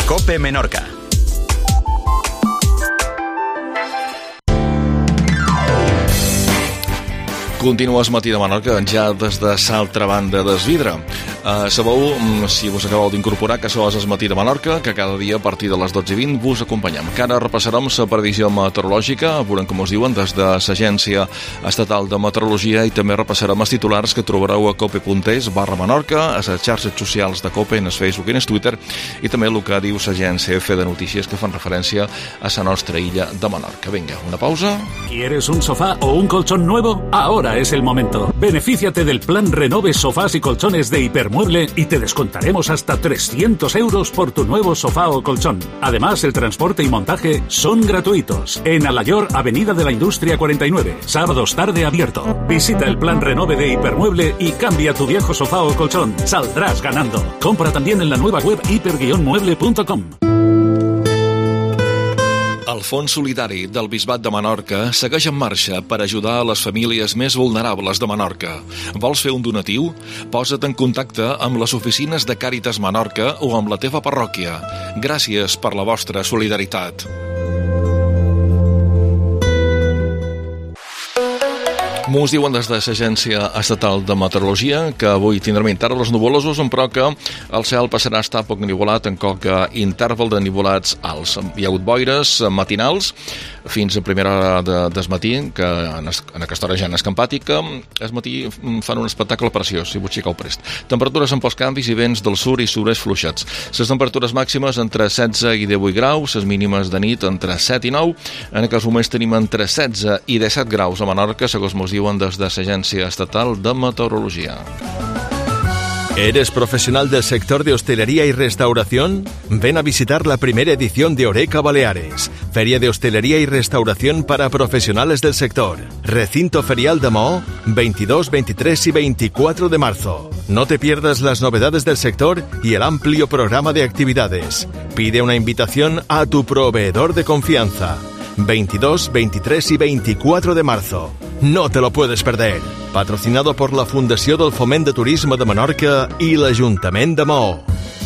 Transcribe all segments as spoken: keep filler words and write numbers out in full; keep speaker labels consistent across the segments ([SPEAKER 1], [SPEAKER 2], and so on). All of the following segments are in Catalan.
[SPEAKER 1] COPE Menorca.
[SPEAKER 2] Continues Matí de Menorca, ja des de l'altra banda del vidre. Uh, sabeu, si vos acabeu d'incorporar, que això és el Matí de Menorca, que cada dia a partir de les dotze i vint vos acompanyem. Que ara repassarem la previsió meteorològica, veurem com us diuen des de l'Agència Estatal de Meteorologia, i també repassarem els titulars que trobareu a cope.es barra Menorca, a les xarxes socials de Cope, en el Facebook i en el Twitter, i també el que diu l'Agència F de Notícies, que fan referència a la nostra illa de Menorca. Vinga, una pausa.
[SPEAKER 3] ¿Quieres un sofá o un colchón nuevo? Ahora es el momento. Benefíciate del plan Renove Sofás y Colchones de Hipermueble y te descontaremos hasta trescientos euros por tu nuevo sofá o colchón. Además, el transporte y montaje son gratuitos. En Alayor, Avenida de la Industria cuarenta y nueve. Sábados tarde abierto. Visita el plan Renove de Hipermueble y cambia tu viejo sofá o colchón. Saldrás ganando. Compra también en la nueva web hiper guion mueble punto com.
[SPEAKER 2] El Fons Solidari del Bisbat de Menorca segueix en marxa per ajudar a les famílies més vulnerables de Menorca. Vols fer un donatiu? Posa't en contacte amb les oficines de Càritas Menorca o amb la teva parròquia. Gràcies per la vostra solidaritat. Mos diuen des de l'Agència Estatal de Meteorologia que avui tindrem intervals nuvolosos, però que el cel passarà a estar poc nivolat en qualque interval de nivolats alts. Hi ha hagut boires matinals fins a primera hora de, del matí, que en, es, en aquesta hora ja en escampàtica. El matí fan un espectacle preciós, si vos xicau prest. Temperatures amb pocs canvis i vents del sud i sud-est fluixats. Les temperatures màximes entre setze i divuit graus, les mínimes de nit entre set i nou. En aquests moments tenim entre setze i disset graus a Menorca, segons mos diuen des de l'Agència Estatal de Meteorologia.
[SPEAKER 4] ¿Eres profesional del sector de hostelería y restauración? Ven a visitar la primera edición de Oreca Baleares, Feria de Hostelería y Restauración para profesionales del sector. Recinto Ferial de Maó, veintidós, veintitrés y veinticuatro de marzo. No te pierdas las novedades del sector y el amplio programa de actividades. Pide una invitación a tu proveedor de confianza. veintidós, veintitrés y veinticuatro de marzo. No te lo puedes perder. Patrocinado por la Fundació del Foment de Turisme de Menorca i l'Ajuntament de Maó.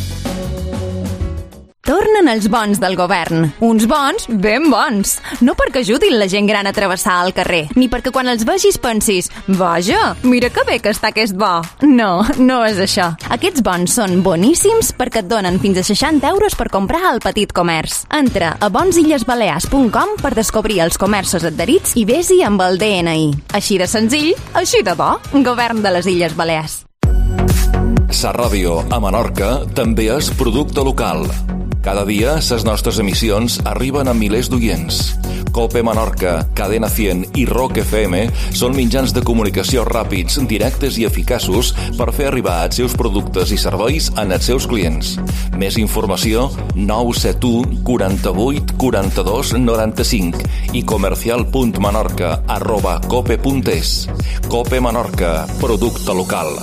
[SPEAKER 5] Tornen els bons del govern. Uns bons ben bons. No perquè ajudin la gent gran a travessar el carrer, ni perquè quan els vegis pensis «Vaja, mira que bé que està aquest bo». No, no és això. Aquests bons són boníssims perquè et donen fins a seixanta euros per comprar al petit comerç. Entra a bons illes balears punt com per descobrir els comerços adherits i vés-hi amb el D N I. Així de senzill, així de bo. Govern de les Illes Balears.
[SPEAKER 6] Sa ràdio a Menorca també és producte local. Cada dia, les nostres emissions arriben a milers d'oients. Cope Menorca, Cadena cent i Rock F M són mitjans de comunicació ràpids, directes i eficaços per fer arribar els seus productes i serveis als seus clients. Més informació, nou set u, quaranta-vuit, quaranta-dos, noranta-cinc i comercial punt menorca arroba cope punt es. Cope Menorca, producte local.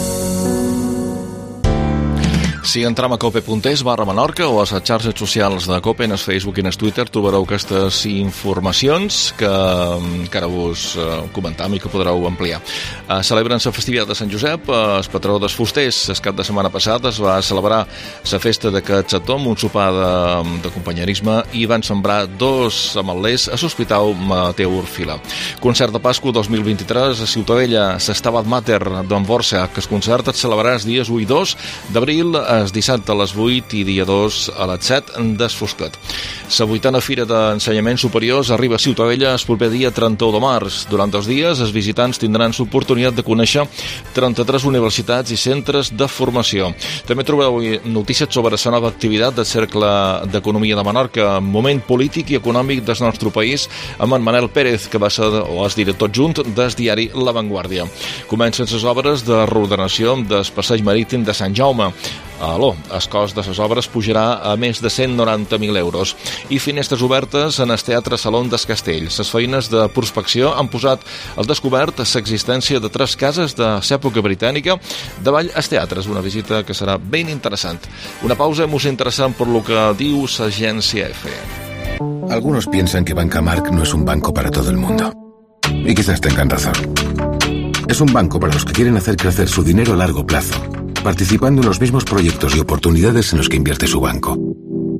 [SPEAKER 2] Si entrem a cope.es barra Menorca o a les xarxes socials de Cope, en el Facebook i en el Twitter, trobareu aquestes informacions que, que ara vos uh, comentam i que podreu ampliar. Uh, celebren la festivitat de Sant Josep, uh, el patró dels fusters. El cap de setmana passat es va celebrar la festa d'aquest sector amb un sopar de, de companyerisme i van sembrar dos ametlers a l'Hospital Mateu Orfila. Concert de Pasqua dos mil vint-i-tres a Ciutadella, l'Estabat Mater d'en Borsa, que el concert es celebrarà els dies u i dos d'abril el dissabte a les vuit i dia dos a les set d'Esfoscat. La vuitena Fira d'Ensenyaments Superiors arriba a Ciutadella el proper dia trenta-u de març. Durant els dies, els visitants tindran l'oportunitat de conèixer trenta-tres universitats i centres de formació. També trobareu notícies sobre la nova activitat del Cercle d'Economia de Menorca, moment polític i econòmic del nostre país, amb en Manel Pérez, que va ser o és director adjunt del diari La Vanguardia. Comencen les obres de reordenació del passeig marítim de Sant Jaume. Aló, el cost de les obres pujarà a més de cent noranta mil euros. I finestres obertes en el Teatre Salón des Castells. Les feines de prospecció han posat al descobert l'existència de tres cases de l'època britànica davall el teatre. És una visita que serà ben interessant. Una pausa molt interessant per lo que diu l'Agència F.
[SPEAKER 7] Algunos piensan que Banca Marc no es un banco para todo el mundo. Y quizás tengan razón. Es un banco para los que quieren hacer crecer su dinero a largo plazo, participando en los mismos proyectos y oportunidades en los que invierte su banco.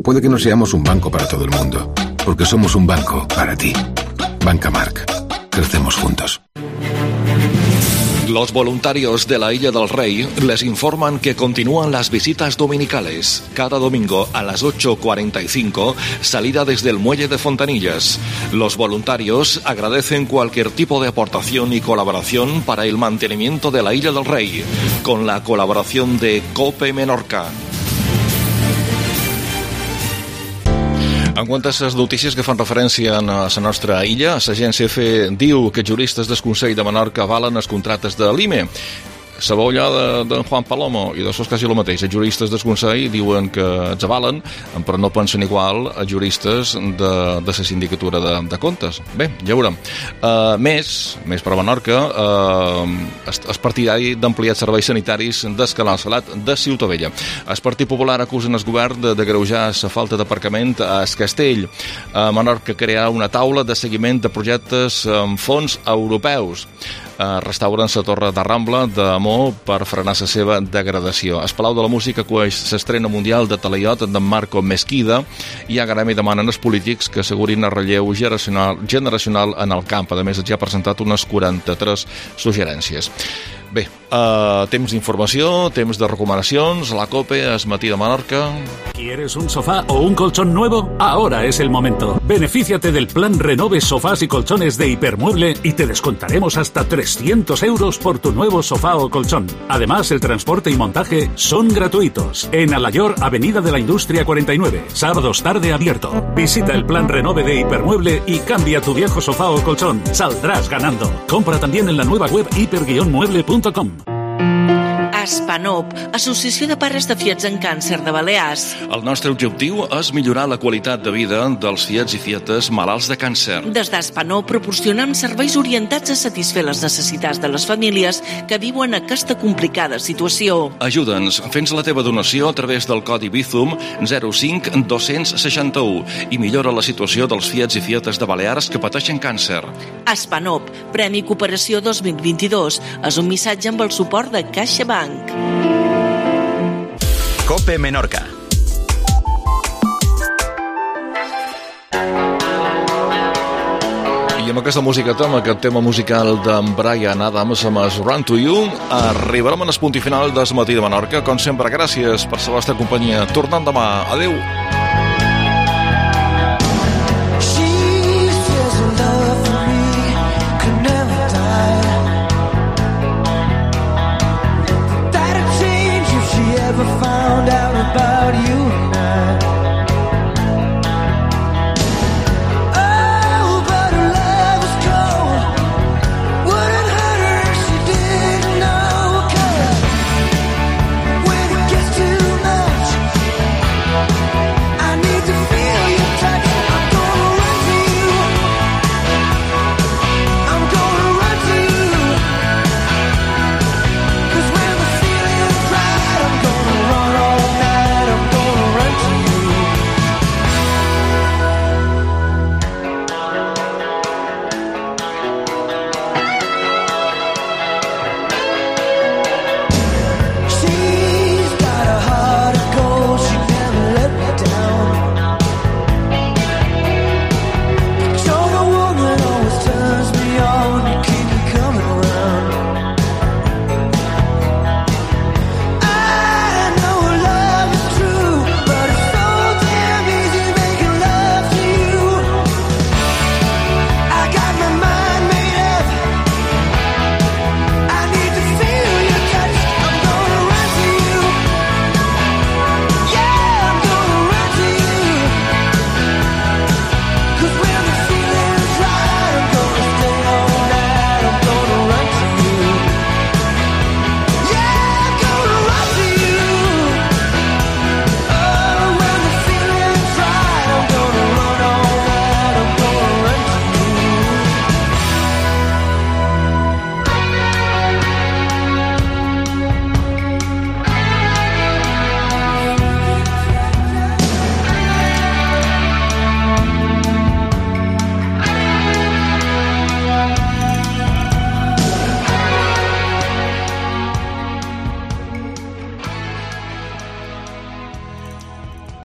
[SPEAKER 7] puede que no seamos un banco para todo el mundo, porque somos un banco para ti. Banca Marc. Crecemos juntos.
[SPEAKER 2] Los voluntarios de la Isla del Rey les informan que continúan las visitas dominicales. Cada domingo a las ocho cuarenta y cinco, salida desde el muelle de Fontanillas. Los voluntarios agradecen cualquier tipo de aportación y colaboración para el mantenimiento de la Isla del Rey, con la colaboración de COPE Menorca. En quant a les notícies que fan referència a la nostra illa, l'agència F diu que juristes del Consell de Menorca avalen els contractes de l'I M E. Sabeu allò de, de Juan Palomo, i d'això és quasi el mateix. Els juristes del Consell diuen que els avalen, però no pensen igual a juristes de, de la sindicatura de, de comptes. Bé, ja veurem. Uh, més, més per a Menorca, uh, és, és partidari d'ampliar serveis sanitaris del Canal Salat de Ciutadella. El Partit Popular acusen el govern de, de greujar la falta d'aparcament a es Castell. A Menorca crearà una taula de seguiment de projectes amb fons europeus. Uh, restauren la Torre de Rambla d'Amor per frenar la seva degradació. El Palau de la Música acueix l'estrena mundial de Talaiot de Marco Mesquida i a Gremi demanen als polítics que assegurin el relleu generacional, generacional en el camp. A més, ja ha presentat unes quaranta-tres suggerències. Bé, uh, temps d'informació, temps de recomanacions, la COPE, es Matí de Menorca...
[SPEAKER 3] ¿Quieres un sofá o un colchón nuevo? Ahora es el momento. Benefíciate del plan Renove Sofás y Colchones de Hipermueble y te descontaremos hasta trescientos euros por tu nuevo sofá o colchón. Además, el transporte y montaje son gratuitos. En Alayor, Avenida de la Industria cuarenta y nueve. Sábados tarde abierto. Visita el plan Renove de Hipermueble y cambia tu viejo sofá o colchón. Saldrás ganando. Compra también en la nueva web hiper guion mueble punto com.
[SPEAKER 1] ASPANOP, Associació de Pares de Fiets en Càncer de Balears.
[SPEAKER 2] El nostre objectiu és millorar la qualitat de vida dels fiets i fietes malalts de càncer.
[SPEAKER 1] Des d'ASPANOP proporcionam serveis orientats a satisfer les necessitats de les famílies que viuen aquesta complicada situació.
[SPEAKER 2] Ajuda'ns, fent la teva donació a través del codi Bizum zero cinc dos seixanta-u i millora la situació dels fiets i fietes de Balears que pateixen càncer.
[SPEAKER 1] ASPANOP, Premi Cooperació dos mil vint-i-dos, és un missatge amb el suport de CaixaBank.
[SPEAKER 8] COPE Menorca.
[SPEAKER 2] I amb aquesta música, amb aquest tema musical d'en Bryan Adams amb el Run to You, arribarem al punt final del Matí de Menorca. Com sempre, gràcies per la vostra companyia. Tornant demà. Adéu.